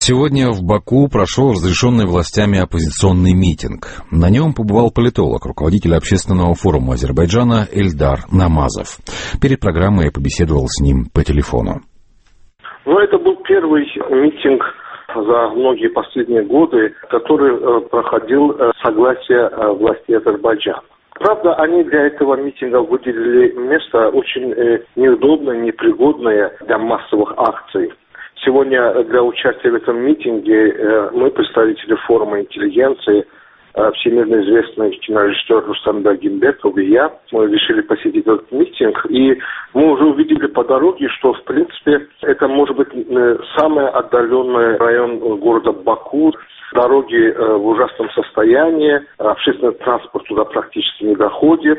Сегодня в Баку прошел разрешенный властями оппозиционный митинг. На нем побывал политолог, руководитель общественного форума Азербайджана Эльдар Намазов. Перед программой я побеседовал с ним по телефону. Это был первый митинг за многие последние годы, который проходил согласие властей Азербайджана. Правда, они для этого митинга выделили место очень неудобное, непригодное для массовых акций. Сегодня для участия в этом митинге мы, представители форума интеллигенции, всемирно известный кинорежиссер Рустам Дагимбеков и я, мы решили посетить этот митинг, и мы уже увидели по дороге, что, в принципе, это может быть самый отдаленный район города Баку. Дороги в ужасном состоянии, общественный транспорт туда практически не доходит.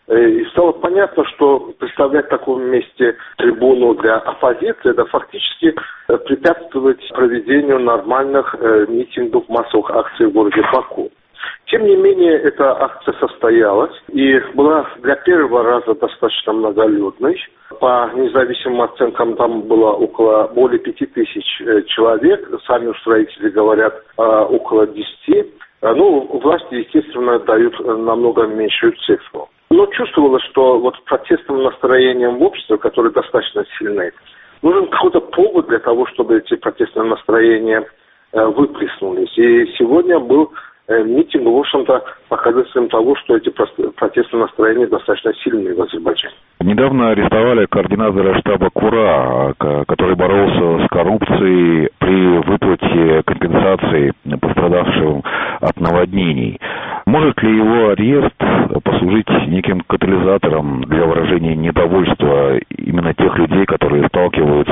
И стало понятно, что представлять в таком месте трибуну для оппозиции, это фактически препятствовать проведению нормальных митингов, массовых акций в городе Баку. Тем не менее, эта акция состоялась и была для первого раза достаточно многолюдной. По независимым оценкам там было более 5000 человек, сами устроители говорят около 10. Власти, естественно, дают намного меньшую цифру. Но чувствовалось, что протестным настроением в обществе, которые достаточно сильны, нужен какой-то повод для того, чтобы эти протестные настроения выплеснулись. И сегодня был митинг, в общем-то, показателем того, что эти протестные настроения достаточно сильные в Азербайджане. Недавно арестовали координатора штаба КУРА, который боролся с коррупцией при выплате компенсаций пострадавшим от наводнений. Может ли его арест послужить неким катализатором для выражения недовольства именно тех людей, которые сталкиваются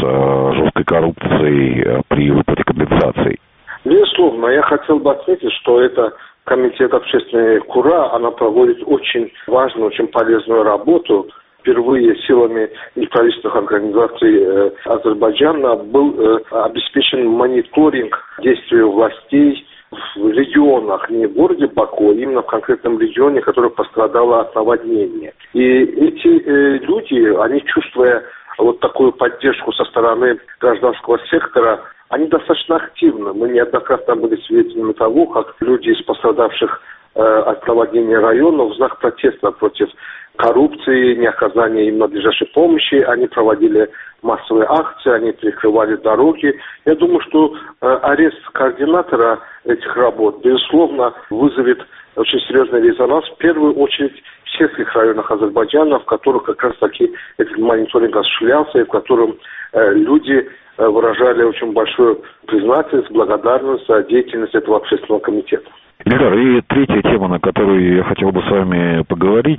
с жесткой коррупцией при выплате компенсаций? Безусловно, я хотел бы отметить, что это комитет общественной КУРА, она проводит очень важную, очень полезную работу. Впервые силами неправительственных организаций Азербайджана был обеспечен мониторинг действий властей в регионах, не в городе Баку, а именно в конкретном регионе, который пострадал от наводнения. И эти люди, они, чувствуя такую поддержку со стороны гражданского сектора, они достаточно активны. Мы неоднократно были свидетелями того, как люди из пострадавших от наводнения районов в знак протеста против коррупции, неоказания им надлежащей помощи, они проводили массовые акции, они перекрывали дороги. Я думаю, что арест координатора этих работ, безусловно, вызовет очень серьезный резонанс, в первую очередь в сельских районах Азербайджана, в которых как раз-таки этот мониторинг осуществлялся, и в котором люди выражали очень большую признательность, благодарность за деятельность этого общественного комитета. Эльдар, и третья тема, на которую я хотел бы с вами поговорить,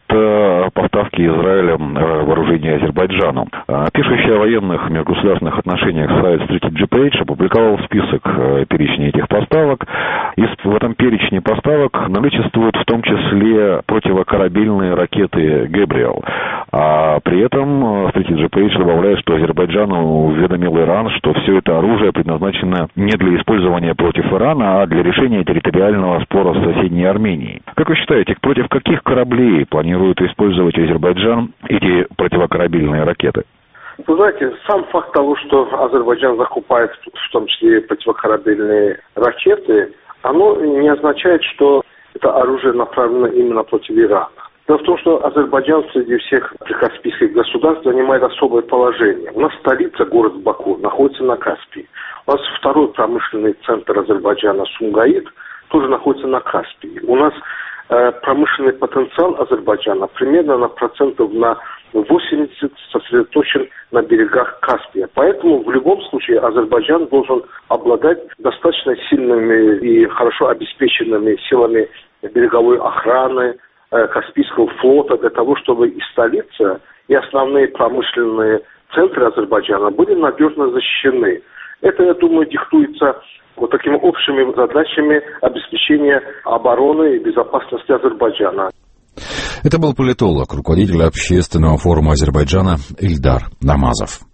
это поставки Израилем вооружения Азербайджану. Пишущий о военных межгосударственных отношениях сайт Strategy Page опубликовал список перечня этих поставок. И в этом перечне поставок наличествуют в том числе противокорабельные ракеты «Гэбриэл». А при этом Strategy Page добавляет, что Азербайджану уведомил Иран, что все это оружие предназначено не для использования против Ирана, а для решения территориального спора с соседней Арменией. Как вы считаете, против каких кораблей планирует использовать Азербайджан эти противокорабельные ракеты? Вы знаете, сам факт того, что Азербайджан закупает в том числе противокорабельные ракеты, оно не означает, что это оружие направлено именно против Ирана. Дело в том, что Азербайджан среди всех прикаспийских государств занимает особое положение. У нас столица, город Баку, находится на Каспии. У нас второй промышленный центр Азербайджана, Сумгаит, тоже находится на Каспии. У нас промышленный потенциал Азербайджана примерно на 80% сосредоточен на берегах Каспия. Поэтому в любом случае Азербайджан должен обладать достаточно сильными и хорошо обеспеченными силами береговой охраны, Каспийского флота, для того, чтобы и столица, и основные промышленные центры Азербайджана были надежно защищены. Это, я думаю, диктуется такими общими задачами обеспечения обороны и безопасности Азербайджана. Это был политолог, руководитель общественного форума Азербайджана Эльдар Намазов.